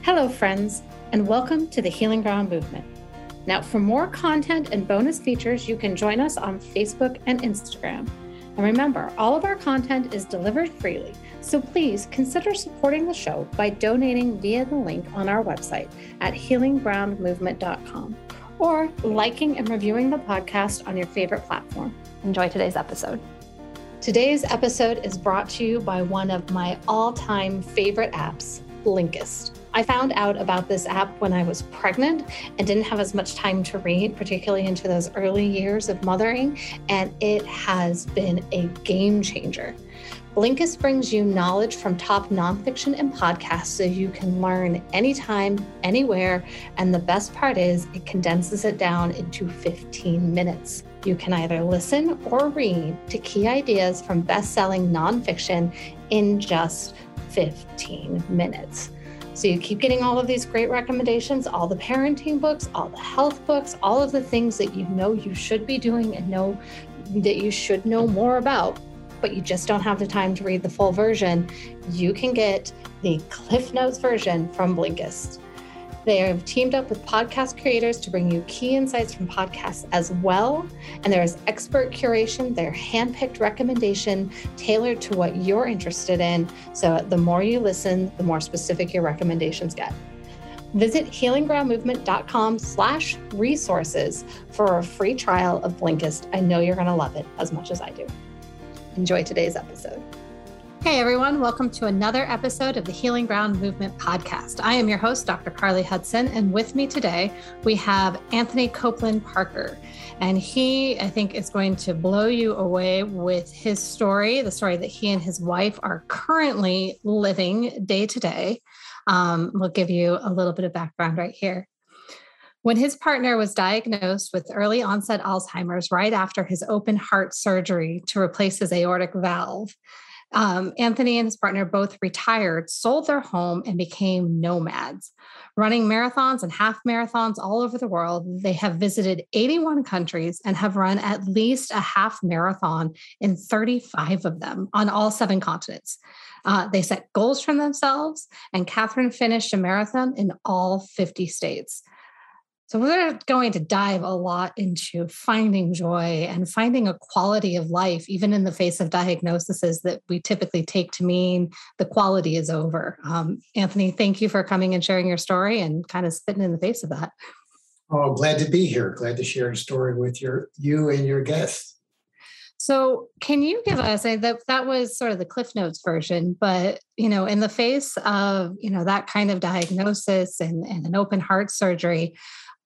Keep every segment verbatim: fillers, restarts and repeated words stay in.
Hello, friends, and welcome to the Healing Ground Movement. Now, for more content and bonus features, you can join us on Facebook and Instagram. And remember, all of our content is delivered freely, so please consider supporting the show by donating via the link on our website at healing ground movement dot com or liking and reviewing the podcast on your favorite platform. Enjoy today's episode. Today's episode is brought to you by one of my all-time favorite apps, Blinkist. I found out about this app when I was pregnant and didn't have as much time to read, particularly into those early years of mothering, and it has been a game changer. Blinkist brings you knowledge from top nonfiction and podcasts so you can learn anytime, anywhere, and the best part is it condenses it down into fifteen minutes. You can either listen or read to key ideas from best-selling nonfiction in just fifteen minutes. So you keep getting all of these great recommendations, all the parenting books, all the health books, all of the things that you know you should be doing and know that you should know more about, but you just don't have the time to read the full version. You can get the Cliff Notes version from Blinkist. They have teamed up with podcast creators to bring you key insights from podcasts as well. And there is expert curation, their handpicked recommendation tailored to what you're interested in. So the more you listen, the more specific your recommendations get. Visit healing ground movement dot com slash resources for a free trial of Blinkist. I know you're going to love it as much as I do. Enjoy today's episode. Hey everyone, welcome to another episode of the Healing Ground Movement podcast. I am your host, Doctor Carly Hudson, and with me today, we have Anthony Copeland Parker. And he, I think, is going to blow you away with his story, the story that he and his wife are currently living day to day. Um, we'll give you a little bit of background right here. When his partner was diagnosed with early onset Alzheimer's right after his open heart surgery to replace his aortic valve, Um, Anthony and his partner both retired, sold their home, and became nomads. Running marathons and half marathons all over the world, they have visited eighty-one countries and have run at least a half marathon in thirty-five of them on all seven continents. Uh, they set goals for themselves, and Catherine finished a marathon in all fifty states. So we're going to dive a lot into finding joy and finding a quality of life, even in the face of diagnoses that we typically take to mean the quality is over. Um, Anthony, thank you for coming and sharing your story and kind of spitting in the face of that. Oh, glad to be here. Glad to share a story with your you and your guests. So can you give us, a, that, that was sort of the Cliff Notes version, but, you know, in the face of, you know, that kind of diagnosis and, and an open heart surgery,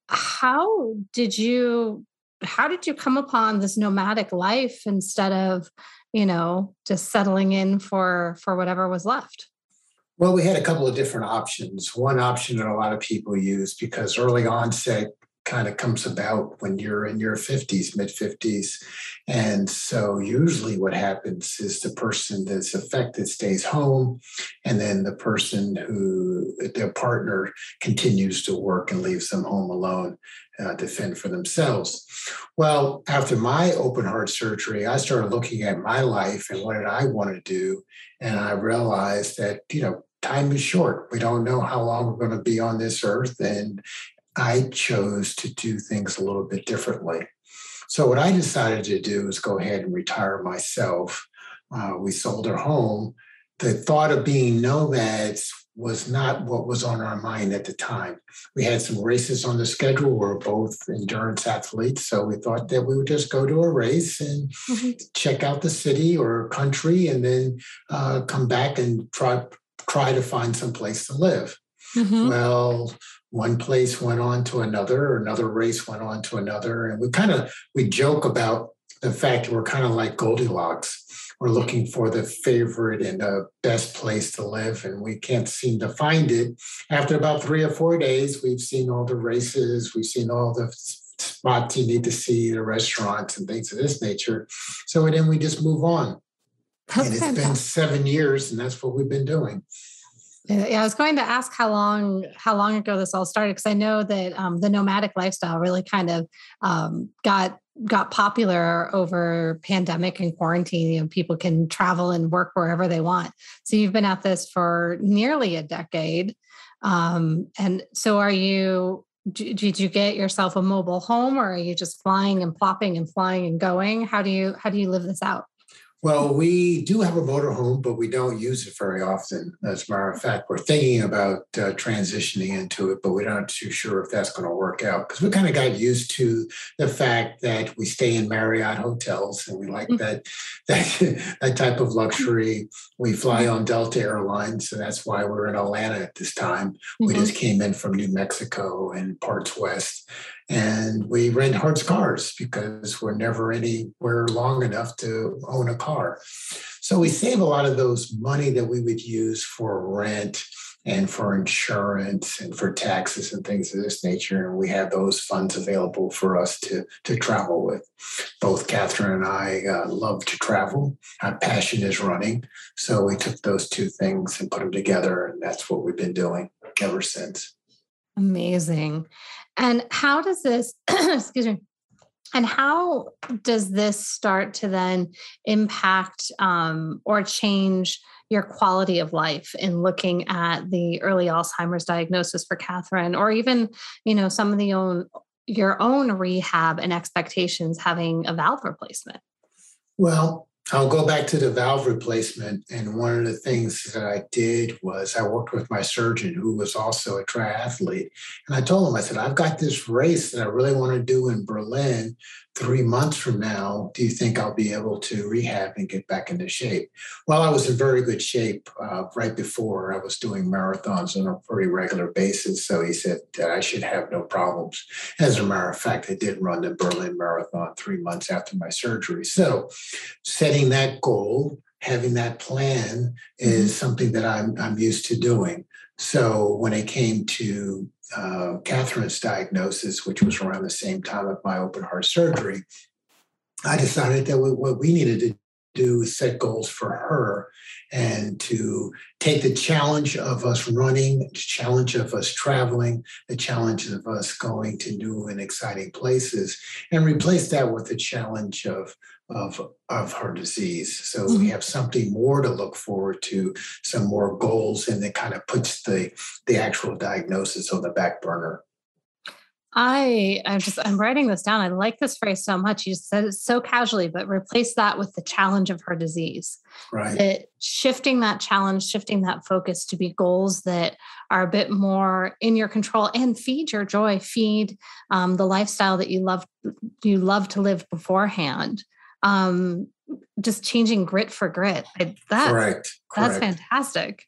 How did you, how did you come upon this nomadic life instead of, you know, just settling in for, for whatever was left? Well, we had a couple of different options. One option that a lot of people use because early onset kind of comes about when you're in your fifties, mid fifties. And so usually what happens is the person that's affected stays home, and then the person who, their partner, continues to work and leaves them home alone uh, to fend for themselves. Well, after my open heart surgery, I started looking at my life and what did I want to do? And I realized that, you know, time is short. We don't know how long we're going to be on this earth. And I chose to do things a little bit differently. So what I decided to do is go ahead and retire myself. Uh, we sold our home. The thought of being nomads was not what was on our mind at the time. We had some races on the schedule. We're both endurance athletes. So we thought that we would just go to a race and mm-hmm. check out the city or country and then uh, come back and try, try to find some place to live. Mm-hmm. Well, one place went on to another, another race went on to another. And we kind of, we joke about the fact that we're kind of like Goldilocks. We're looking for the favorite and the best place to live, and we can't seem to find it. After about three or four days, we've seen all the races, we've seen all the spots you need to see, the restaurants and things of this nature. So then we just move on. That's and it's fantastic. Been seven years, and that's what we've been doing. Yeah, I was going to ask how long how long ago this all started, because I know that um, the nomadic lifestyle really kind of um, got got popular over pandemic and quarantine. You know, people can travel and work wherever they want. So you've been at this for nearly a decade. Um, and so are you, d- did you get yourself a mobile home, or are you just flying and plopping and flying and going? How do you, how do you live this out? Well, we do have a motorhome, but we don't use it very often. As a matter of fact, we're thinking about uh, transitioning into it, but we're not too sure if that's going to work out because we kind of got used to the fact that we stay in Marriott hotels and we like that that that type of luxury. We fly on Delta Airlines, so that's why we're in Atlanta at this time. We Mm-hmm. just came in from New Mexico and parts west. And we rent Hertz cars because we're never anywhere long enough to own a car. So we save a lot of those money that we would use for rent and for insurance and for taxes and things of this nature. And we have those funds available for us to, to travel with. Both Catherine and I uh, love to travel. Our passion is running. So we took those two things and put them together. And that's what we've been doing ever since. Amazing. And how does this, excuse me, and how does this start to then impact um, or change your quality of life in looking at the early Alzheimer's diagnosis for Catherine, or even, you know, some of the own, your own rehab and expectations having a valve replacement? Well, I'll go back to the valve replacement. And one of the things that I did was I worked with my surgeon, who was also a triathlete. And I told him, I said, I've got this race that I really want to do in Berlin three months from now. Do you think I'll be able to rehab and get back into shape? Well, I was in very good shape uh, right before. I was doing marathons on a pretty regular basis. So he said that I should have no problems. As a matter of fact, I did run the Berlin Marathon three months after my surgery. So setting that goal, having that plan is something that I'm, I'm used to doing. So when it came to uh, Catherine's diagnosis, which was around the same time of my open heart surgery, I decided that what we needed to do is set goals for her and to take the challenge of us running, the challenge of us traveling, the challenge of us going to new and exciting places, and replace that with the challenge of of, of her disease. So mm-hmm. we have something more to look forward to, some more goals, and it kind of puts the, the actual diagnosis on the back burner. I, I'm just, I'm writing this down. I like this phrase so much. You said it so casually, but replace that with the challenge of her disease. Right. That shifting that challenge, shifting that focus to be goals that are a bit more in your control and feed your joy, feed um, the lifestyle that you love, you love to live beforehand. Um, just changing grit for grit. I, that, Correct. That's Correct. fantastic.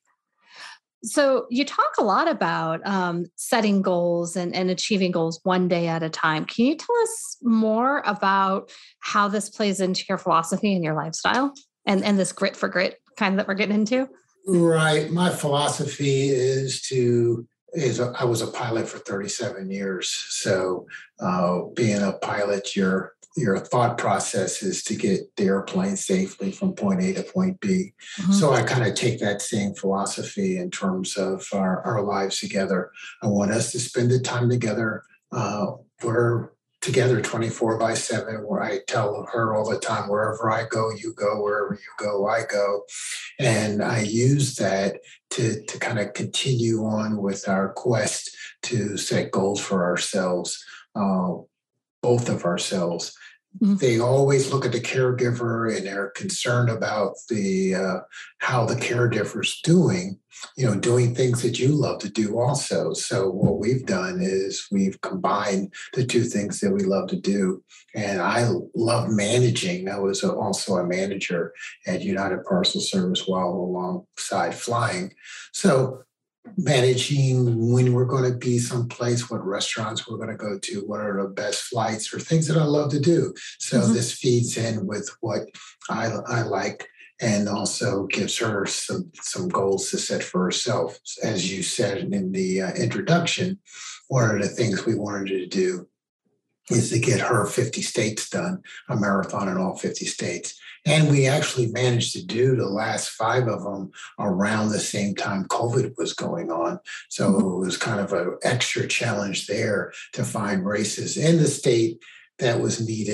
So you talk a lot about um, setting goals and, and achieving goals one day at a time. Can you tell us more about how this plays into your philosophy and your lifestyle and, and this grit for grit kind that we're getting into? Right. My philosophy is to, is a, I was a pilot for thirty-seven years. So uh, being a pilot, you're your thought process is to get the airplane safely from point A to point B. Mm-hmm. So I kind of take that same philosophy in terms of our, our lives together. I want us to spend the time together. Uh, we're together twenty-four by seven, where I tell her all the time, wherever I go, you go, wherever you go, I go. And I use that to, to kind of continue on with our quest to set goals for ourselves, uh, both of ourselves. Mm-hmm. They always look at the caregiver and they're concerned about the uh, how the caregiver's doing, you know, doing things that you love to do also. So what we've done is we've combined the two things that we love to do. And I love managing. I was also a manager at United Parcel Service while alongside flying. So managing when we're going to be someplace, what restaurants we're going to go to, what are the best flights, or things that I love to do. So mm-hmm. this feeds in with what I, I like and also gives her some, some goals to set for herself. As you said in the uh, introduction, one of the things we wanted to do is to get her fifty states done, a marathon in all fifty states. And we actually managed to do the last five of them around the same time COVID was going on. So mm-hmm. it was kind of an extra challenge there to find races in the state that was needed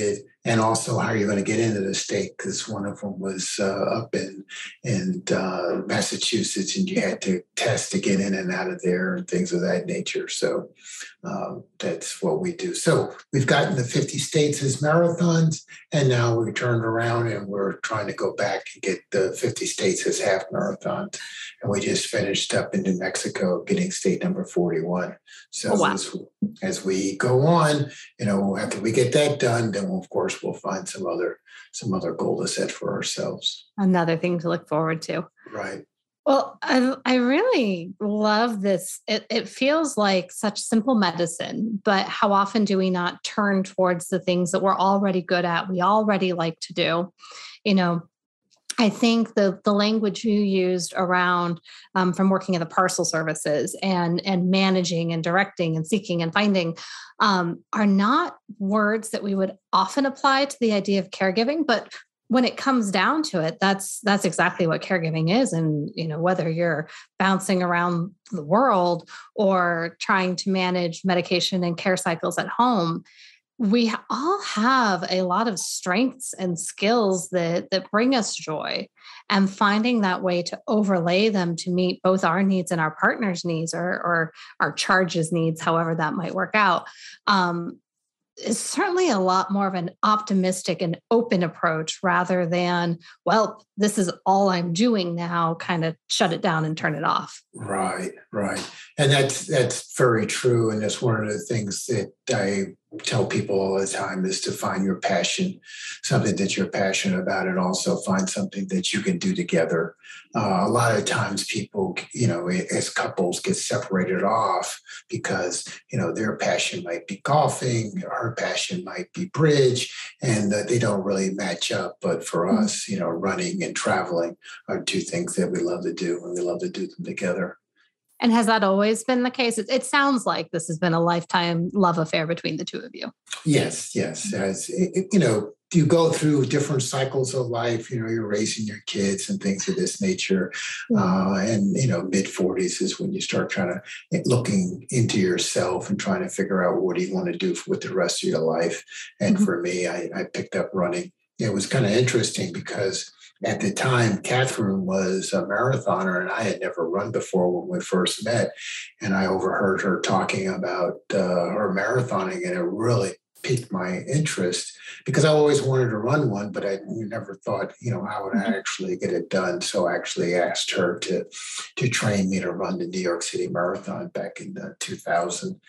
and also how you're going to get into the state, because one of them was uh, up in in uh, Massachusetts, and you had to test to get in and out of there and things of that nature. So um, that's what we do. So we've gotten the fifty states as marathons, and now we turned around and we're trying to go back and get the fifty states as half marathons. And we just finished up in New Mexico getting state number forty-one. So oh, wow. as, as we go on, you know, after we get that done, then we'll, of course we'll find some other some other goal to set for ourselves. Another thing to look forward to. Right. Well, I, I really love this. It, it feels like such simple medicine, but how often do we not turn towards the things that we're already good at, we already like to do? You know, I think the the language you used around um, from working at the parcel services and and managing and directing and seeking and finding um, are not words that we would often apply to the idea of caregiving, but when it comes down to it, that's that's exactly what caregiving is. And you know, whether you're bouncing around the world or trying to manage medication and care cycles at home, we all have a lot of strengths and skills that that bring us joy, and finding that way to overlay them to meet both our needs and our partner's needs, or, or our charge's needs, however that might work out, um, is certainly a lot more of an optimistic and open approach rather than, well, this is all I'm doing now, kind of shut it down and turn it off. Right, right. And that's that's very true. And that's one of the things that I tell people all the time is to find your passion, something that you're passionate about, and also find something that you can do together. Uh, a lot of times people, you know, as couples get separated off because, you know, their passion might be golfing, her passion might be bridge, and uh, they don't really match up. But for mm-hmm. us, you know, running and traveling are two things that we love to do, and we love to do them together. And has that always been the case? It, it sounds like this has been a lifetime love affair between the two of you. Yes, yes. As it, you know, you go through different cycles of life. You know, you're raising your kids and things of this nature. Uh, and, you know, mid forties is when you start trying to looking into yourself and trying to figure out what do you want to do with the rest of your life. And mm-hmm. for me, I, I picked up running. It was kind of interesting because at the time, Catherine was a marathoner, and I had never run before when we first met. And I overheard her talking about uh, her marathoning, and it really piqued my interest because I always wanted to run one, but I never thought, you know, how would I actually get it done? So I actually asked her to, to train me to run the New York City Marathon back in uh, two thousand.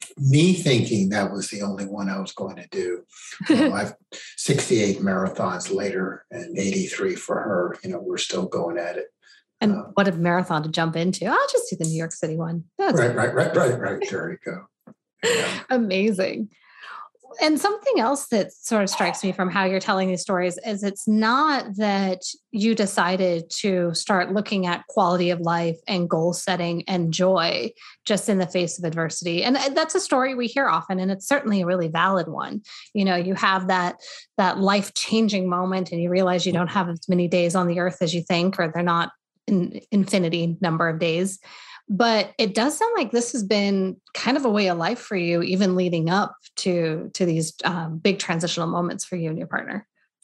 Me thinking that was the only one I was going to do. Well, I've sixty-eight marathons later and eighty-three for her. You know, we're still going at it. And um, what a marathon to jump into. I'll just do the New York City one. That's right, right, right, right, right. There you go. Yeah. Amazing. And something else that sort of strikes me from how you're telling these stories is it's not that you decided to start looking at quality of life and goal setting and joy just in the face of adversity. And that's a story we hear often, and it's certainly a really valid one. You know, you have that, that life-changing moment and you realize you don't have as many days on the earth as you think, or they're not an infinity number of days. But it does sound like this has been kind of a way of life for you, even leading up to, to these um, big transitional moments for you and your partner.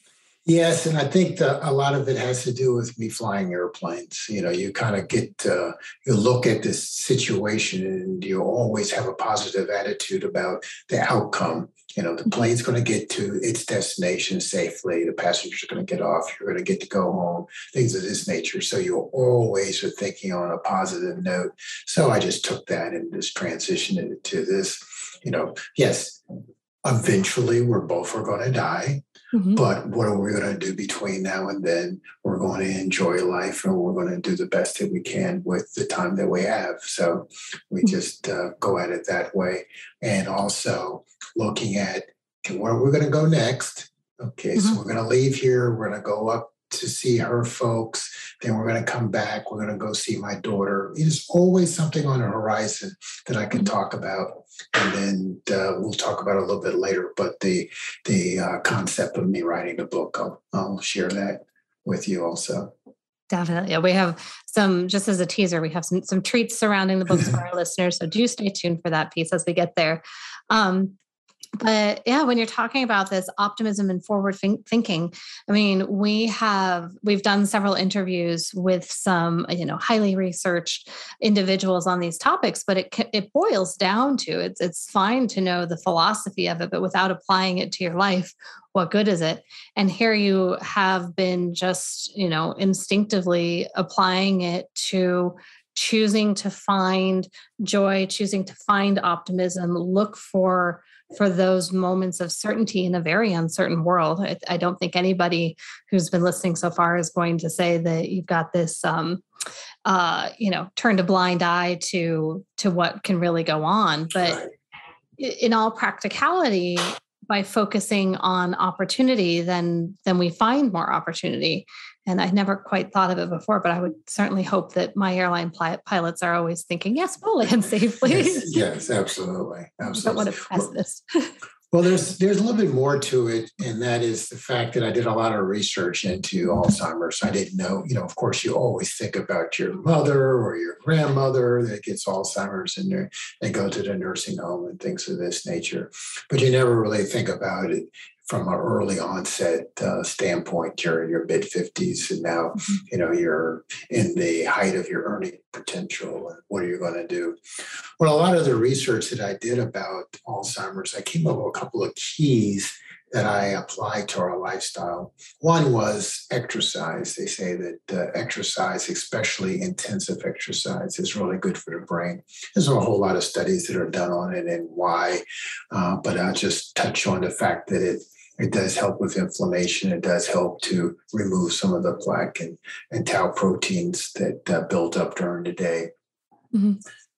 Yes, and I think that a lot of it has to do with me flying airplanes. You know, you kind of get, uh, you look at this situation and you always have a positive attitude about the outcome. You know, the plane's going to get to its destination safely. The passengers are going to get off. You're going to get to go home, things of this nature. So you always are thinking on a positive note. So I just took that and just transitioned it to this, you know, yes, eventually we're both are going to die. Mm-hmm. But what are we going to do between now and then? We're going to enjoy life, and we're going to do the best that we can with the time that we have. So we mm-hmm. just uh, go at it that way. And also looking at, okay, where are we going to go next? Okay, mm-hmm. so we're going to leave here. We're going to go up to see her folks. Then we're going to come back. We're going to go see my daughter. There's always something on the horizon that I can mm-hmm. talk about. And then uh, we'll talk about it a little bit later. But the the uh, concept of me writing the book, I'll, I'll share that with you also. Definitely. Yeah, we have some, just as a teaser, we have some, some treats surrounding the books for our listeners. So do stay tuned for that piece as we get there. Um, But yeah, when you're talking about this optimism and forward think- thinking, I mean, we have, we've done several interviews with some, you know, highly researched individuals on these topics, but it, it boils down to, it's, it's fine to know the philosophy of it, but without applying it to your life, what good is it? And here you have been just, you know, instinctively applying it to choosing to find joy, choosing to find optimism, look for for those moments of certainty in a very uncertain world. I, I don't think anybody who's been listening so far is going to say that you've got this, um, uh, you know, turned a blind eye to to what can really go on. But Right. in all practicality, by focusing on opportunity, then then we find more opportunity. And I never quite thought of it before, but I would certainly hope that my airline pli- pilots are always thinking, yes, we'll land safely. Yes, yes, absolutely. I don't want Absolutely. to pessimist. Well, there's there's a little bit more to it, and that is the fact that I did a lot of research into Alzheimer's. I didn't know, you know, of course, you always think about your mother or your grandmother that gets Alzheimer's and they they go to the nursing home and things of this nature, but you never really think about it from an early onset uh, standpoint. You're in your mid fifties, and now Mhm. you know you're in the height of your earning potential. And what are you going to do? Well, a lot of the research that I did about Alzheimer's, I came up with a couple of keys that I applied to our lifestyle. One was exercise. They say that uh, exercise, especially intensive exercise, is really good for the brain. There's a whole lot of studies that are done on it and why, uh, but I'll just touch on the fact that it It does help with inflammation. It does help to remove some of the plaque and, and tau proteins that uh, build up during the day. Mm-hmm.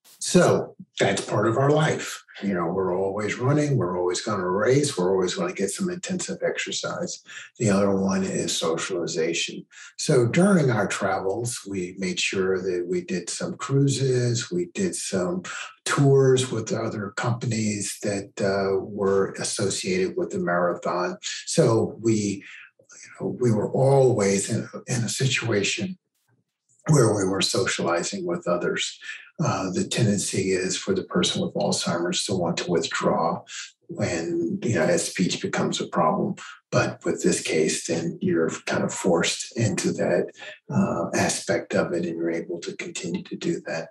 So that's part of our life. You know, we're always running. We're always going to race. We're always going to get some intensive exercise. The other one is socialization. So during our travels, we made sure that we did some cruises. We did some tours with other companies that uh, were associated with the marathon. So we, you know, we were always in a, in a situation where we were socializing with others. Uh, the tendency is for the person with Alzheimer's to want to withdraw when, you know, as speech becomes a problem. But with this case, then you're kind of forced into that uh, aspect of it, and you're able to continue to do that.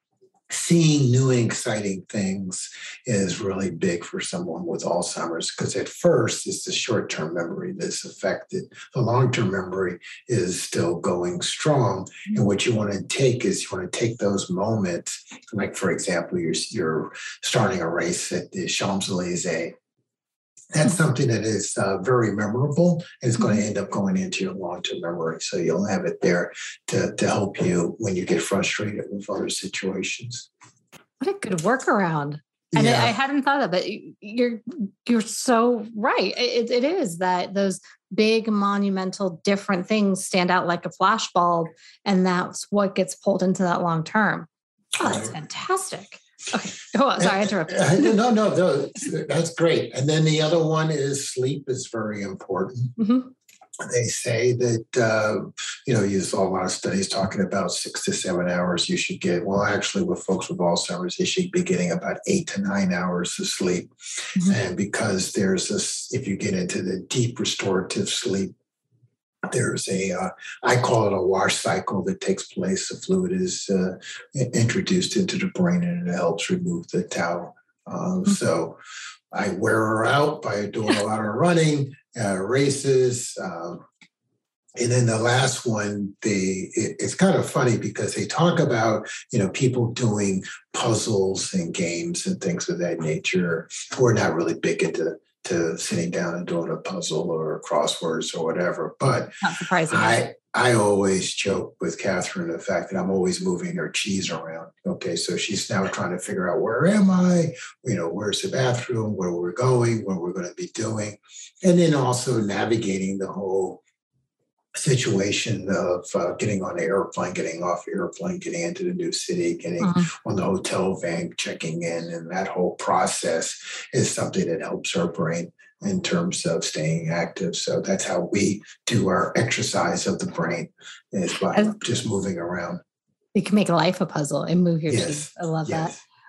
Seeing new and exciting things is really big for someone with Alzheimer's, because at first it's the short-term memory that's affected. The long-term memory is still going strong. And what you want to take is you want to take those moments, like, for example, you're, you're starting a race at the Champs-Élysées. That's something that is uh, very memorable, and it's going to end up going into your long-term memory. So you'll have it there to, to help you when you get frustrated with other situations. What a good workaround. And Yeah. I hadn't thought of it. You're you're so right. It, it is that those big, monumental, different things stand out like a flashbulb, and that's what gets pulled into that long term. Oh, that's Right. fantastic. Okay. Oh, sorry, I interrupted. Uh, no, no, no, that's great. And then the other one is sleep is very important. Mm-hmm. They say that, uh, you know, there's a lot of studies talking about six to seven hours you should get. Well, actually, with folks with Alzheimer's, they should be getting about eight to nine hours of sleep. Mm-hmm. And because there's this, if you get into the deep restorative sleep, there's a, uh, I call it a wash cycle that takes place. The fluid is uh, introduced into the brain, and it helps remove the tau. Uh, mm-hmm. So I wear her out by doing a lot of running, uh, races. Um, and then the last one, they it, it's kind of funny because they talk about, you know, people doing puzzles and games and things of that nature. We're not really big into to sitting down and doing a puzzle or crosswords or whatever. But not surprising. I, I always joke with Catherine the fact that I'm always moving her cheese around. Okay, so she's now trying to figure out, where am I? You know, where's the bathroom? Where we're going? What we're going to be doing? And then also navigating the whole situation of uh, getting on the airplane, getting off the airplane, getting into the new city, getting mm-hmm. on the hotel van, checking in, and that whole process is something that helps our brain in terms of staying active. So that's how we do our exercise of the brain, is by As, just moving around. You can make life a puzzle and move your yes. teeth. I love yes.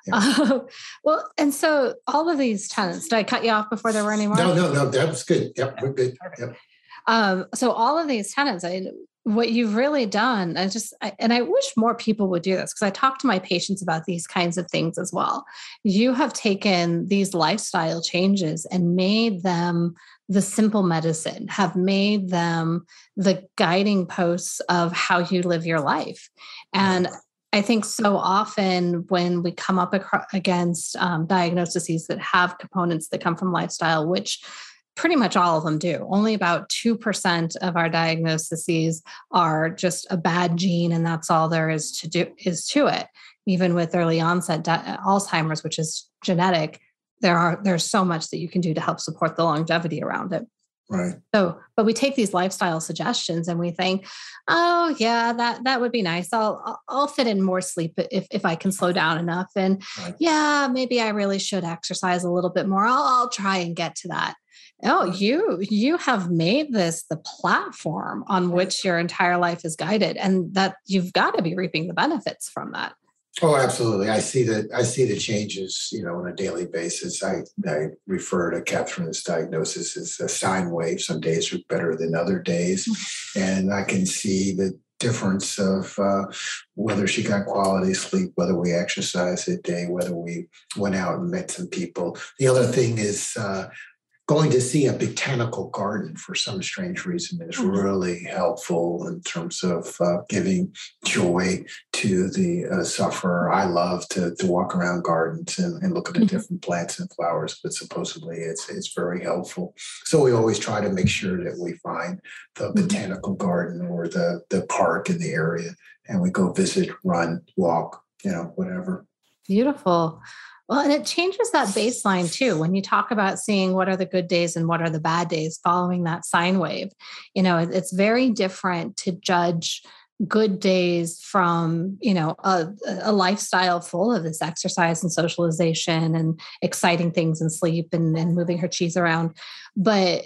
Yeah. Uh, well, and so all of these tenants, did I cut you off before there were any more? No, no, no, that was good. Yep, we're good. Yep. Um, so all of these tenants, I, what you've really done, I just, I, and I wish more people would do this because I talk to my patients about these kinds of things as well. You have taken these lifestyle changes and made them the simple medicine, have made them the guiding posts of how you live your life. And I think so often when we come up acro- against um, diagnoses that have components that come from lifestyle, which pretty much all of them do. Only about two percent of our diagnoses are just a bad gene, and that's all there is to do is to it. Even with early onset di- Alzheimer's, which is genetic, there are there's so much that you can do to help support the longevity around it. Right. So, but we take these lifestyle suggestions and we think, oh yeah, that that would be nice. I'll I'll fit in more sleep if if I can slow down enough, and Right. yeah, maybe I really should exercise a little bit more. I'll I'll try and get to that. Oh, you you have made this the platform on which your entire life is guided, and that you've got to be reaping the benefits from that. Oh, absolutely. I see that. I see the changes, you know, on a daily basis. I, I refer to Catherine's diagnosis as a sine wave. Some days are better than other days. And I can see the difference of uh, whether she got quality sleep, whether we exercised a day, whether we went out and met some people. The other thing is uh, going to see a botanical garden for some strange reason is really helpful in terms of uh, giving joy to the uh, sufferer. I love to, to walk around gardens and, and look at the Mm-hmm. different plants and flowers, but supposedly it's it's very helpful. So we always try to make sure that we find the botanical garden or the, the park in the area, and we go visit, run, walk, you know, whatever. Beautiful. Well, and it changes that baseline too. When you talk about seeing what are the good days and what are the bad days following that sine wave, you know, it's very different to judge good days from, you know, a, a lifestyle full of this exercise and socialization and exciting things and sleep and, and moving her cheese around. But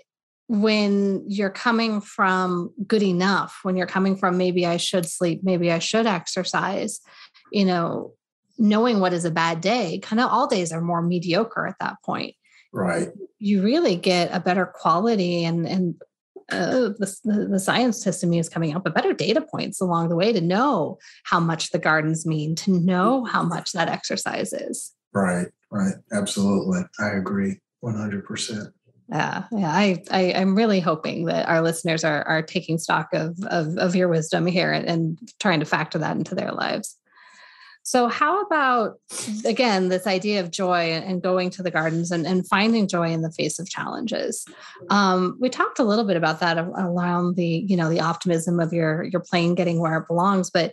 when you're coming from good enough, when you're coming from maybe I should sleep, maybe I should exercise, you know, knowing what is a bad day, kind of all days are more mediocre at that point. Right. You really get a better quality and, and uh, the, the science test to me is coming up, but better data points along the way to know how much the gardens mean, to know how much that exercise is. Right. Right. Absolutely. I agree. one hundred percent. Yeah, yeah. I, I I'm really hoping that our listeners are are taking stock of of, of your wisdom here and, and trying to factor that into their lives. So how about, again, this idea of joy and going to the gardens and, and finding joy in the face of challenges? Um, we talked a little bit about that around the, you know, the optimism of your, your plane getting where it belongs, but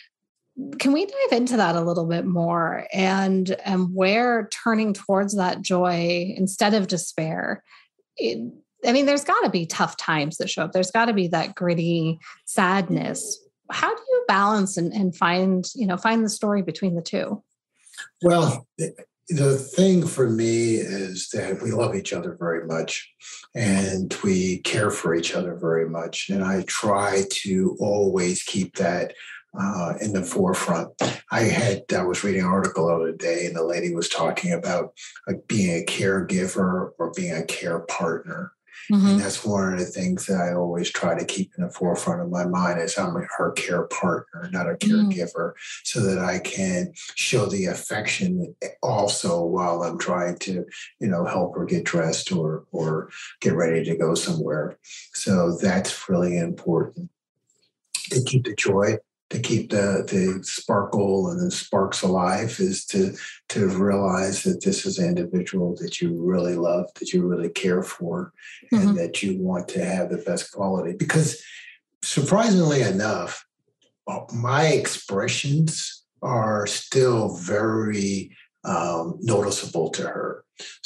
can we dive into that a little bit more and, and where turning towards that joy instead of despair? It, I mean, there's got to be tough times that show up. There's got to be that gritty sadness. How do you balance and, and find, you know, find the story between the two? Well, the, the thing for me is that we love each other very much and we care for each other very much. And I try to always keep that uh, in the forefront. I had, I was reading an article the other day and the lady was talking about like being a caregiver or being a care partner. Mm-hmm. And that's one of the things that I always try to keep in the forefront of my mind is I'm her care partner, not a caregiver, mm-hmm. so that I can show the affection also while I'm trying to, you know, help her get dressed or or get ready to go somewhere. So that's really important to keep the joy, to keep the, the sparkle and the sparks alive is to, to realize that this is an individual that you really love, that you really care for, mm-hmm. and that you want to have the best quality. Because surprisingly enough, my expressions are still very um, noticeable to her.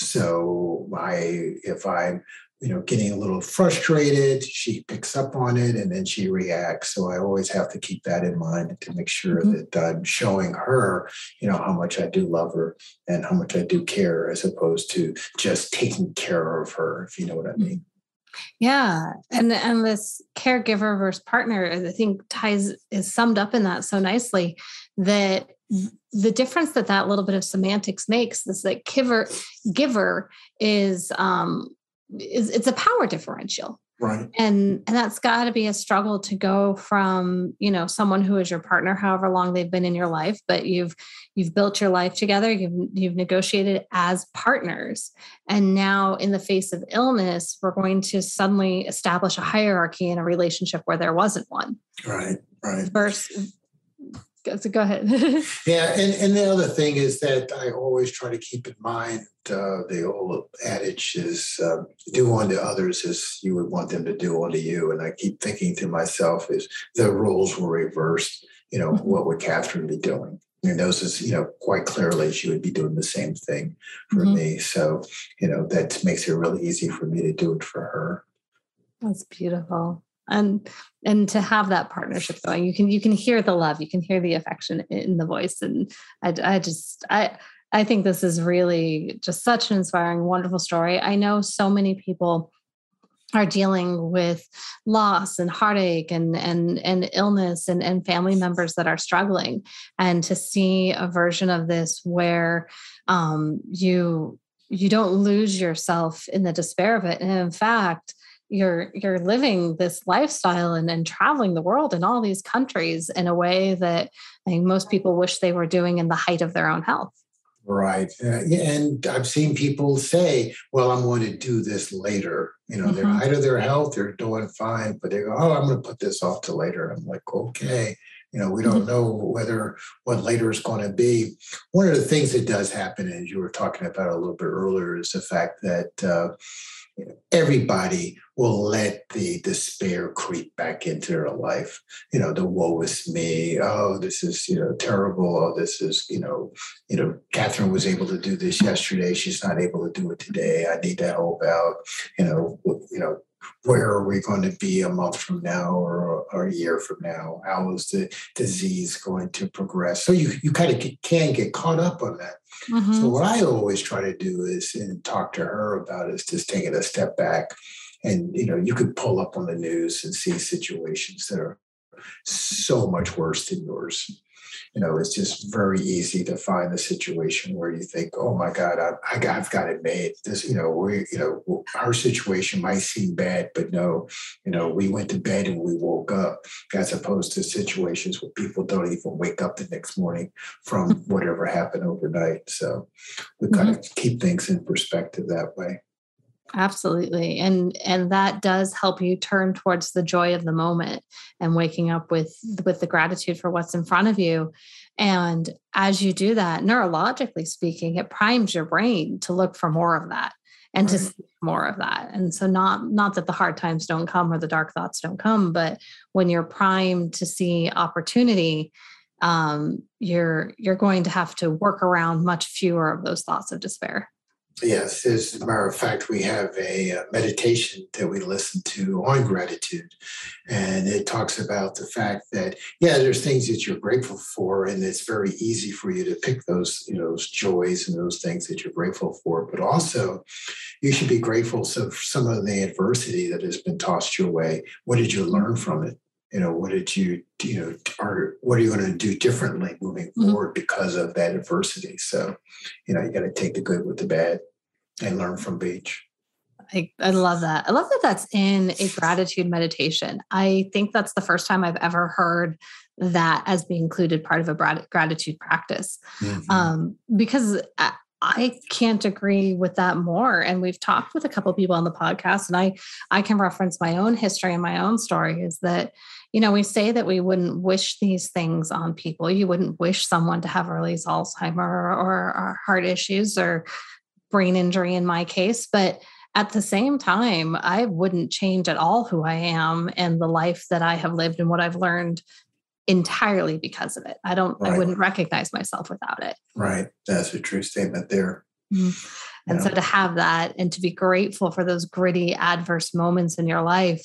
So I, if I'm you know, getting a little frustrated, she picks up on it and then she reacts. So I always have to keep that in mind to make sure mm-hmm. that I'm showing her, you know, how much I do love her and how much I do care as opposed to just taking care of her, if you know what I mean. Yeah. And, and this caregiver versus partner, I think ties is summed up in that so nicely that the difference that that little bit of semantics makes is that giver, giver is, um, is it's a power differential. Right. And, and that's got to be a struggle to go from, you know, someone who is your partner, however long they've been in your life, but you've, you've built your life together, you've, you've negotiated as partners. And now in the face of illness, we're going to suddenly establish a hierarchy in a relationship where there wasn't one. Right. Right. First, so go ahead. Yeah. And, and the other thing is that I always try to keep in mind, uh, the old adage is uh, do unto others as you would want them to do unto you. And I keep thinking to myself, is the roles were reversed, you know, mm-hmm. what would Catherine be doing? And those is, you know, quite clearly she would be doing the same thing for mm-hmm. me. So, you know, that makes it really easy for me to do it for her. That's beautiful. And and to have that partnership going, you can you can hear the love, you can hear the affection in the voice, and I, I just I I think this is really just such an inspiring, wonderful story. I know so many people are dealing with loss and heartache and and and illness and and family members that are struggling, and to see a version of this where um, you you don't lose yourself in the despair of it, and in fact, you're you're living this lifestyle and, and traveling the world in all these countries in a way that I think most people wish they were doing in the height of their own health. Right. Uh, and I've seen people say, well, I'm going to do this later. You know, mm-hmm. they're height of their health, they're doing fine, but they go, oh, I'm going to put this off to later. I'm like, okay. You know, we don't know whether what later is going to be. One of the things that does happen, as you were talking about a little bit earlier, is the fact that uh, everybody will let the despair creep back into their life. You know, the woe is me. Oh, this is, you know, terrible. Oh, this is, you know, you know, Catherine was able to do this yesterday. She's not able to do it today. I need to help out. You know, you know, where are we going to be a month from now or, or a year from now? How is the disease going to progress? So you, you kind of can get caught up on that. Mm-hmm. So what I always try to do is, and talk to her about, is just taking a step back. And, you know, you could pull up on the news and see situations that are so much worse than yours. You know, it's just very easy to find a situation where you think, oh my God, I, I got, I've got it made. This, you know, we, you know, our situation might seem bad, but no, you know, we went to bed and we woke up, as opposed to situations where people don't even wake up the next morning from whatever happened overnight. So we mm-hmm. kind of keep things in perspective that way. Absolutely. And and that does help you turn towards the joy of the moment and waking up with, with the gratitude for what's in front of you. And as you do that, neurologically speaking, it primes your brain to look for more of that and right. to see more of that. And so not, not that the hard times don't come or the dark thoughts don't come, but when you're primed to see opportunity, um, you're you're going to have to work around much fewer of those thoughts of despair. Yes, as a matter of fact, we have a meditation that we listen to on gratitude. And it talks about the fact that, yeah, there's things that you're grateful for, and it's very easy for you to pick those, you know, those joys and those things that you're grateful for. But also, you should be grateful for some of the adversity that has been tossed your way. What did you learn from it? You know, what did you, you know, or what are you going to do differently moving forward mm-hmm. because of that adversity? So, you know, you got to take the good with the bad and learn from each. I, I love that. I love that that's in a gratitude meditation. I think that's the first time I've ever heard that as being included part of a gratitude practice. Mm-hmm. Um, because I, I can't agree with that more. And we've talked with a couple of people on the podcast, and I, I can reference my own history and my own story is that, you know, we say that we wouldn't wish these things on people. You wouldn't wish someone to have early Alzheimer or, or, or heart issues or brain injury in my case. But at the same time, I wouldn't change at all who I am and the life that I have lived and what I've learned entirely because of it. I don't, right. I wouldn't recognize myself without it. Right. That's a true statement there. Mm-hmm. And yeah. so to have that and to be grateful for those gritty, adverse moments in your life,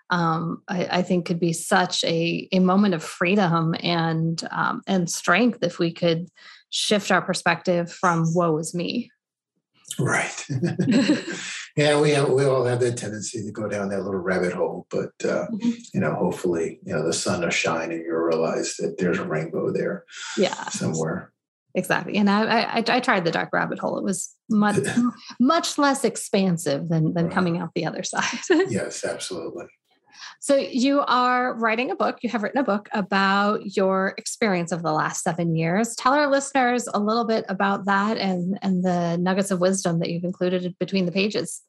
um, I, I think could be such a, a moment of freedom and, um, and strength if we could shift our perspective from woe is me. Right. Yeah, we have, we all have that tendency to go down that little rabbit hole, but uh, mm-hmm. you know, hopefully, you know, the sun will shine and you'll realize that there's a rainbow there, yeah, somewhere. Exactly. And I, I, I tried the dark rabbit hole. It was much, much less expansive than, than Right. coming out the other side. Yes, absolutely. So you are writing a book. You have written a book about your experience of the last seven years. Tell our listeners a little bit about that and, and the nuggets of wisdom that you've included between the pages.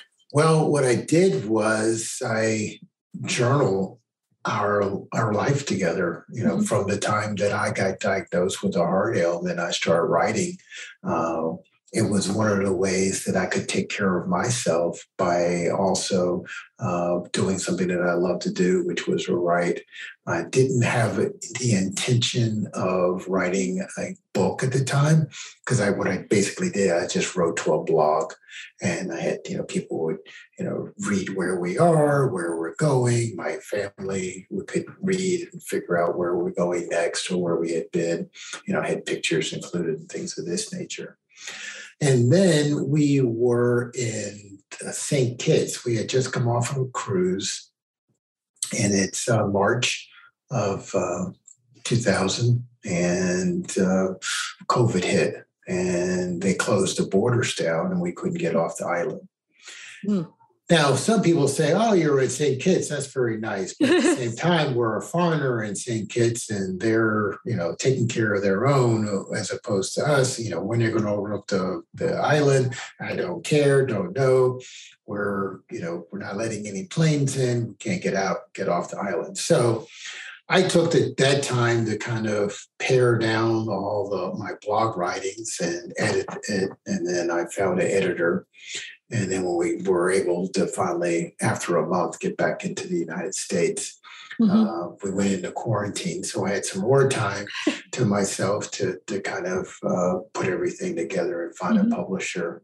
Well, what I did was I journal our our life together, you know, mm-hmm. from the time that I got diagnosed with a heart ailment, I started writing. Uh, it was one of the ways that I could take care of myself by also uh, doing something that I love to do, which was to write. I didn't have the intention of writing a book at the time because I what I basically did, I just wrote to a blog, and I had, you know, people would, you know, read where we are, where we're going. My family, we could read and figure out where we're going next or where we had been. You know, I had pictures included and things of this nature. And then we were in Saint Kitts. We had just come off of a cruise, and it's uh, March of uh, two thousand, and uh, COVID hit, and they closed the borders down, and we couldn't get off the island. Mm. Now, some people say, oh, you're at Saint Kitts. That's very nice. But at the same time, we're a foreigner in Saint Kitts, and they're, you know, taking care of their own as opposed to us. You know, when they're going to overlook the, the island, I don't care, don't know. We're, you know, we're not letting any planes in. We can't get out, get off the island. So I took the, that time to kind of pare down all the my blog writings and edit it. And then I found an editor. And then when we were able to finally, after a month, get back into the United States, mm-hmm. uh, we went into quarantine. So I had some more time to myself to, to kind of uh, put everything together and find mm-hmm. a publisher.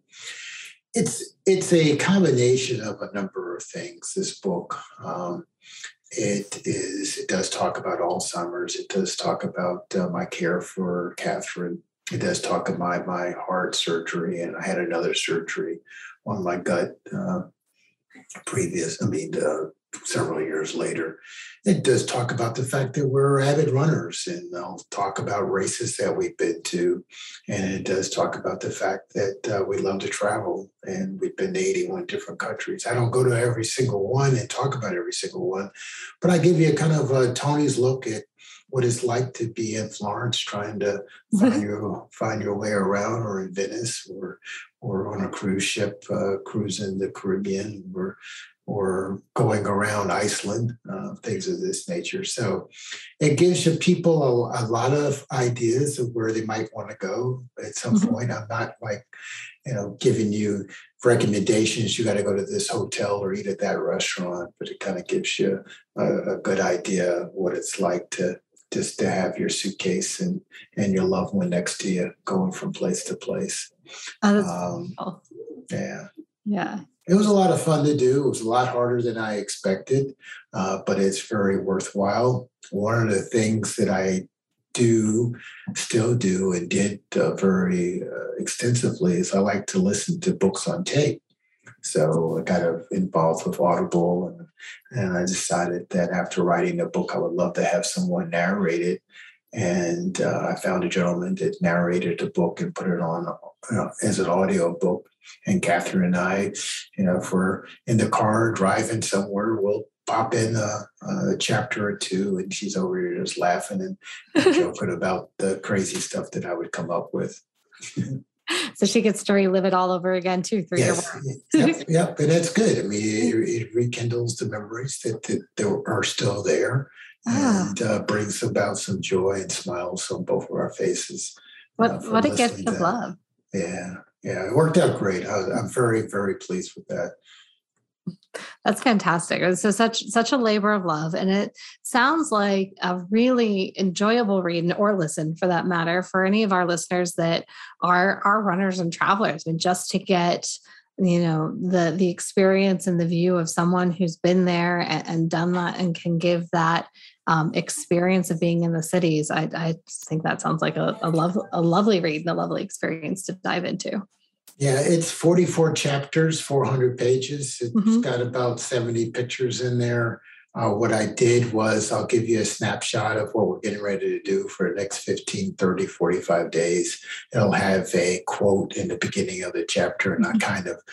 It's it's a combination of a number of things, this book. Um, it is it does talk about Alzheimer's. It does talk about uh, my care for Catherine. It does talk about my heart surgery, and I had another surgery on my gut uh, previous, I mean, uh, several years later. It does talk about the fact that we're avid runners, and I'll talk about races that we've been to. And it does talk about the fact that uh, we love to travel, and we've been to eighty-one different countries. I don't go to every single one and talk about every single one, but I give you a kind of a Tony's look at what it's like to be in Florence, trying to find your find your way around, or in Venice, or or on a cruise ship, uh, cruising the Caribbean, or or going around Iceland, uh, things of this nature. So it gives you people a, a lot of ideas of where they might want to go at some mm-hmm. point. I'm not like, you know, giving you recommendations. You got to go to this hotel or eat at that restaurant, but it kind of gives you a, a good idea of what it's like to just to have your suitcase and, and your loved one next to you going from place to place. Oh, um, cool. Yeah. Yeah. It was a lot of fun to do. It was a lot harder than I expected, uh, but it's very worthwhile. One of the things that I do, still do, and did uh, very uh, extensively is I like to listen to books on tape. So I got involved with Audible, and, and I decided that after writing a book, I would love to have someone narrate it. And uh, I found a gentleman that narrated the book and put it on you know, as an audio book. And Catherine and I, you know, if we're in the car driving somewhere, we'll pop in a, a chapter or two, and she's over here just laughing and, and joking about the crazy stuff that I would come up with. So she gets to relive it all over again too through yes. your work. Yep, yep, and that's good. I mean, it, it rekindles the memories that, that, that are still there, ah. and uh, brings about some joy and smiles on both of our faces. What uh, what a gift of love! Yeah, yeah, it worked out great. I, I'm very, very pleased with that. That's fantastic. It's so such such a labor of love, and it sounds like a really enjoyable read, or listen for that matter, for any of our listeners that are are runners and travelers. And just to get, you know, the the experience and the view of someone who's been there and, and done that and can give that um, experience of being in the cities. I, I think that sounds like a, a love a lovely read and a lovely experience to dive into. Yeah, it's forty-four chapters, four hundred pages. It's mm-hmm. got about seventy pictures in there. Uh, what I did was I'll give you a snapshot of what we're getting ready to do for the next fifteen, thirty, forty-five days. It'll have a quote in the beginning of the chapter, and I kind of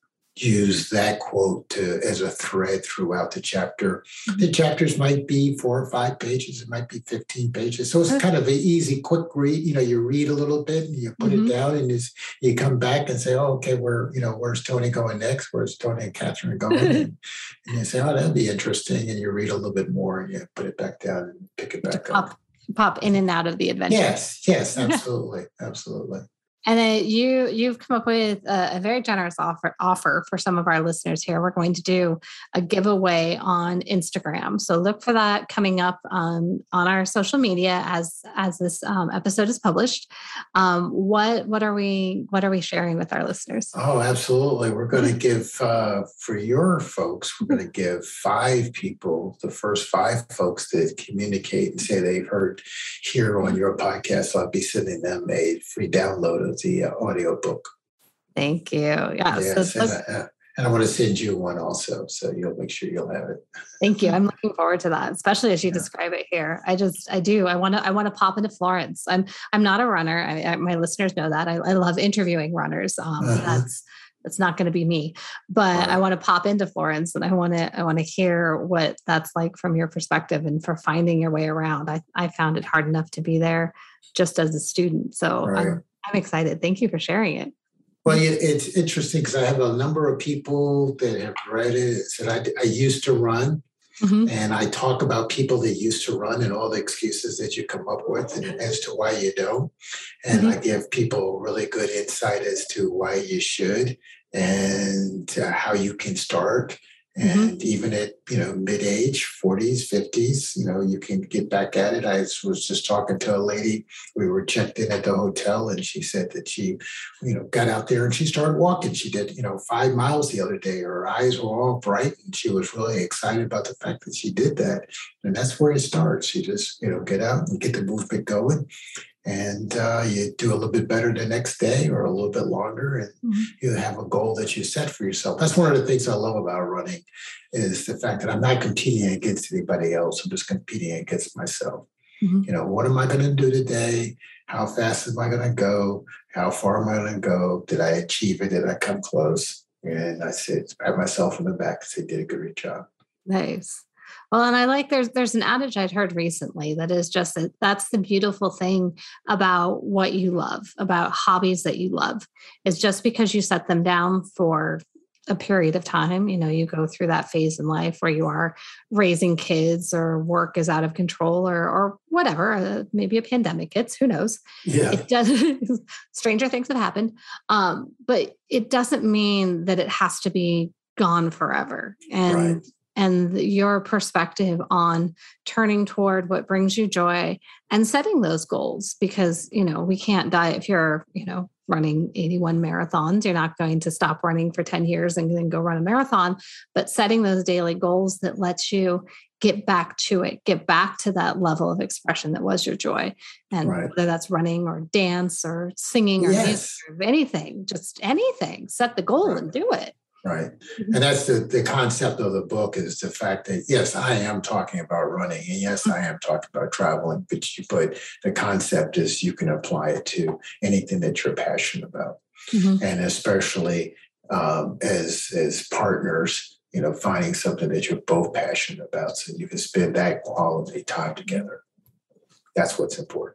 use that quote to, as a thread throughout the chapter. The chapters might be four or five pages. It might be fifteen pages. So it's kind of an easy, quick read. You know, you read a little bit and you put mm-hmm. it down and just, you come back and say, oh, okay, where, you know, where's Tony going next? Where's Tony and Catherine going? and, and you say, oh, that'd be interesting. And you read a little bit more and you put it back down and pick it back pop, up. Pop in and out of the adventure. Yes, yes, absolutely. absolutely. And then you, you've come up with a, a very generous offer, offer for some of our listeners here. We're going to do a giveaway on Instagram. So look for that coming up um, on our social media as, as this um, episode is published. Um, what, what are we, what are we sharing with our listeners? Oh, absolutely. We're going to give, uh, for your folks, we're going to give five people, the first five folks that communicate and say they've heard here on your podcast. I'll be sending them a free download of the uh, audio book. Thank you. Yeah. Yes, So and, I, and I want to send you one also, so you'll make sure you'll have it. Thank you. I'm looking forward to that, especially as you yeah. describe it here. I just, I do. I want to, I want to pop into Florence. I'm, I'm not a runner. I, I, my listeners know that. I, I love interviewing runners. Um, uh-huh. That's, that's not going to be me, but right. I want to pop into Florence and I want to, I want to hear what that's like from your perspective and for finding your way around. I, I found it hard enough to be there just as a student. So right. I'm, I'm excited. Thank you for sharing it. Well, it's interesting because I have a number of people that have read it. Said I, I used to run, mm-hmm. and I talk about people that used to run and all the excuses that you come up with and as to why you don't. And mm-hmm. I give people really good insight as to why you should and uh, how you can start. And mm-hmm. even at, you know, mid-age, forties, fifties, you know, you can get back at it. I was just talking to a lady. We were checked in at the hotel and she said that she, you know, got out there and she started walking. She did, you know, five miles the other day. Her eyes were all bright and she was really excited about the fact that she did that. And that's where it starts. You just, you know, get out and get the movement going. And uh, you do a little bit better the next day or a little bit longer, and mm-hmm. you have a goal that you set for yourself. That's one of the things I love about running is the fact that I'm not competing against anybody else. I'm just competing against myself. Mm-hmm. You know, what am I going to do today? How fast am I going to go? How far am I going to go? Did I achieve it? Did I come close? And I said, pat myself on the back and say, did a good job. Nice. Well, and I like there's there's an adage I'd heard recently that is just that that's the beautiful thing about what you love, about hobbies that you love, is just because you set them down for a period of time, you know, you go through that phase in life where you are raising kids or work is out of control or or whatever, uh, maybe a pandemic hits, who knows? Yeah. It does. Stranger things have happened. Um, but it doesn't mean that it has to be gone forever. And right. And your perspective on turning toward what brings you joy and setting those goals, because, you know, we can't die if you're, you know, running eighty-one marathons, you're not going to stop running for ten years and then go run a marathon, but setting those daily goals that lets you get back to it, get back to that level of expression that was your joy. And right. whether that's running or dance or singing or, yes. or anything, just anything, set the goal right. and do it. Right. And that's the, the concept of the book is the fact that, yes, I am talking about running and yes, I am talking about traveling, but, you, but the concept is you can apply it to anything that you're passionate about. Mm-hmm. And especially um, as, as partners, you know, finding something that you're both passionate about so you can spend that quality time together. That's what's important.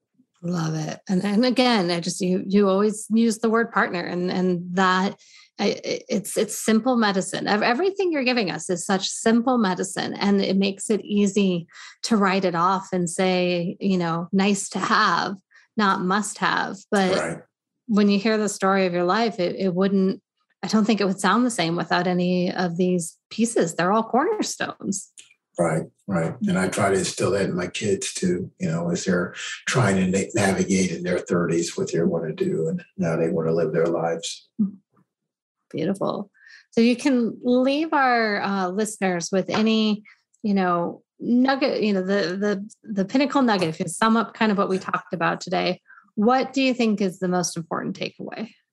Love it. And and again, I just, you, you always use the word partner and, and that I, it's, it's simple medicine. Everything you're giving us is such simple medicine, and it makes it easy to write it off and say, you know, nice to have, not must have. But right. when you hear the story of your life, it, it wouldn't, I don't think it would sound the same without any of these pieces. They're all cornerstones. Right, right. And I try to instill that in my kids too, you know, as they're trying to na- navigate in their thirties what they want to do and now they want to live their lives. Beautiful. So you can leave our uh, listeners with any, you know, nugget, you know, the, the, the pinnacle nugget, if you sum up kind of what we talked about today, what do you think is the most important takeaway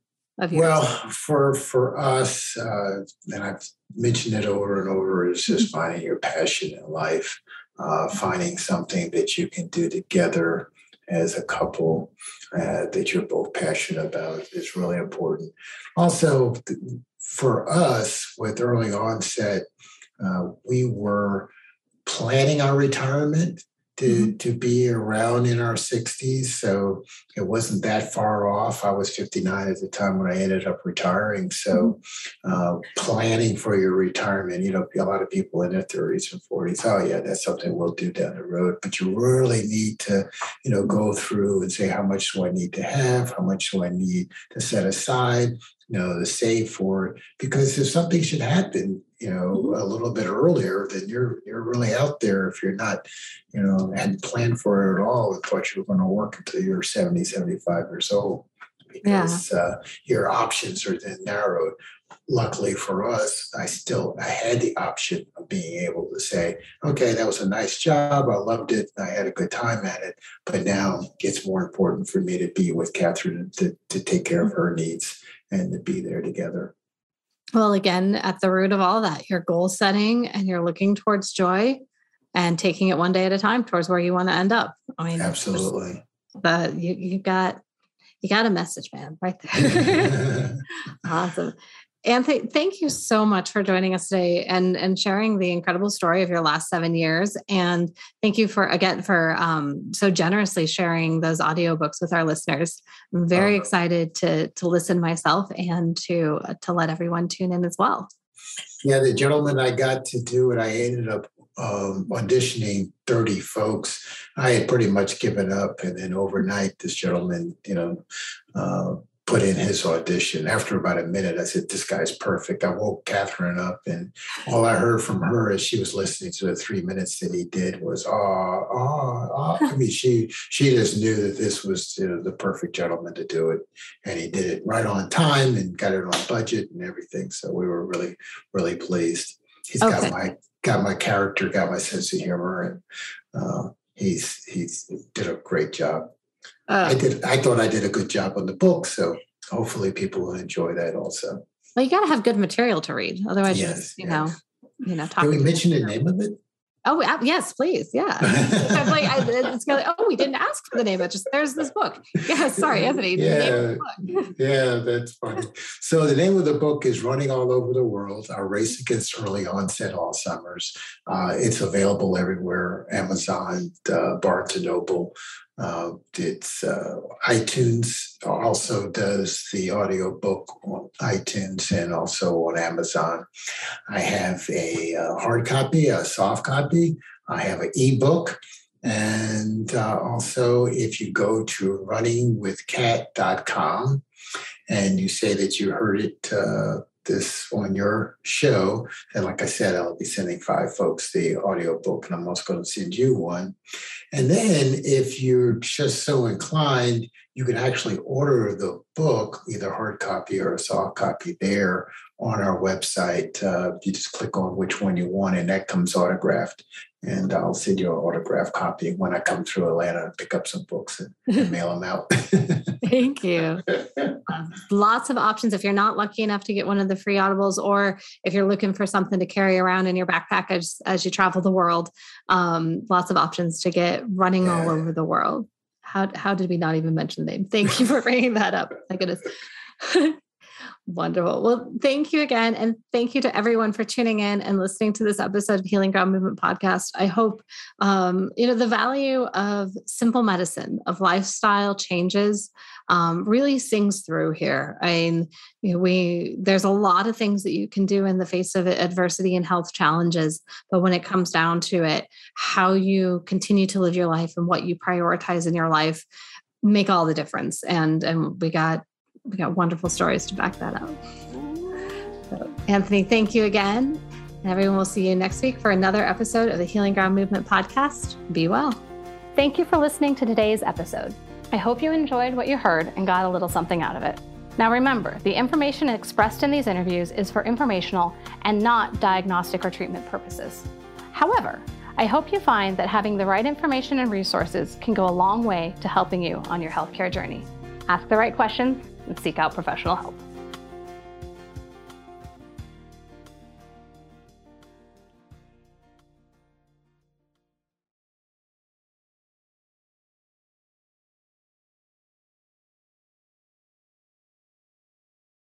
of yours? Well, for for us, uh, and I've mentioned it over and over, is just finding your passion in life, uh, finding something that you can do together as a couple uh, that you're both passionate about is really important. Also, th- for us, with early onset, uh, we were planning our retirement to, mm-hmm. to be around in our sixties. So it wasn't that far off. I was fifty-nine at the time when I ended up retiring. So uh, planning for your retirement, you know, a lot of people in their thirties and forties, oh yeah, that's something we'll do down the road. But you really need to, you know, go through and say, how much do I need to have? How much do I need to set aside? You know, to save for it, because if something should happen, you know, a little bit earlier, then you're you're really out there if you're not, you know, hadn't planned for it at all and thought you were going to work until you're seventy, seventy-five years old, because yeah. uh, your options are then narrowed. Luckily for us, I still I had the option of being able to say, okay, that was a nice job. I loved it. I had a good time at it. But now it's more important for me to be with Catherine to, to take care of her needs and to be there together. Well, again, at the root of all that, you're goal setting and you're looking towards joy and taking it one day at a time towards where you want to end up. I mean, absolutely. But you you got you got a message, man, right there. Awesome. Anthony, thank you so much for joining us today and, and sharing the incredible story of your last seven years. And thank you for, again, for um, so generously sharing those audiobooks with our listeners. I'm very oh. excited to, to listen myself and to, uh, to let everyone tune in as well. Yeah, the gentleman I got to do it, I ended up um, auditioning thirty folks. I had pretty much given up. And then overnight, this gentleman, you know, uh, put in his audition. After about a minute, I said, this guy's perfect. I woke Catherine up, and all I heard from her as she was listening to the three minutes that he did was, oh, oh, oh. I mean, she she just knew that this was, you know, the perfect gentleman to do it. And he did it right on time and got it on budget and everything. So we were really, really pleased. He's okay. got my got my character, got my sense of humor, and uh, he's he's did a great job. Uh, I did. I thought I did a good job on the book, so hopefully people will enjoy that also. Well, you got to have good material to read, otherwise, yes, you, just, you yes. know, you know. Can we mention the name of it? Oh, yes, please. Yeah. I'm like, I, it's gonna, oh, we didn't ask for the name. It just, there's this book. Yeah. Sorry, Anthony. Yeah. The name of the book. Yeah, that's funny. So the name of the book is Running All Over the World, Our Race Against Early Onset Alzheimer's. Uh, it's available everywhere, Amazon, uh, Barnes and Noble. Uh, it's uh, iTunes also does the audiobook on iTunes and also on Amazon. I have a, a hard copy, a soft copy. I have an ebook. And uh, also, if you go to running with cat dot com and you say that you heard it uh, this on your show, and like I said, I'll be sending five folks the audiobook, and I'm also going to send you one. And then if you're just so inclined, you can actually order the book, either hard copy or a soft copy there on our website. Uh, you just click on which one you want, and that comes autographed. And I'll send you an autographed copy when I come through Atlanta and pick up some books and, and mail them out. Thank you. Um, lots of options. If you're not lucky enough to get one of the free Audibles, or if you're looking for something to carry around in your backpack as, as you travel the world, um, lots of options to get Running yeah. All Over the World. How, how did we not even mention the name? Thank you for bringing that up. My goodness. Wonderful. Well, thank you again. And thank you to everyone for tuning in and listening to this episode of Healing Ground Movement Podcast. I hope, um, you know, the value of simple medicine, of lifestyle changes, um, really sings through here. I mean, you know, we, there's a lot of things that you can do in the face of adversity and health challenges. But when it comes down to it, how you continue to live your life and what you prioritize in your life make all the difference. And, and we got, We got wonderful stories to back that up. So, Anthony, thank you again. And everyone will see you next week for another episode of the Healing Ground Movement Podcast. Be well. Thank you for listening to today's episode. I hope you enjoyed what you heard and got a little something out of it. Now remember, the information expressed in these interviews is for informational and not diagnostic or treatment purposes. However, I hope you find that having the right information and resources can go a long way to helping you on your healthcare journey. Ask the right questions and seek out professional help.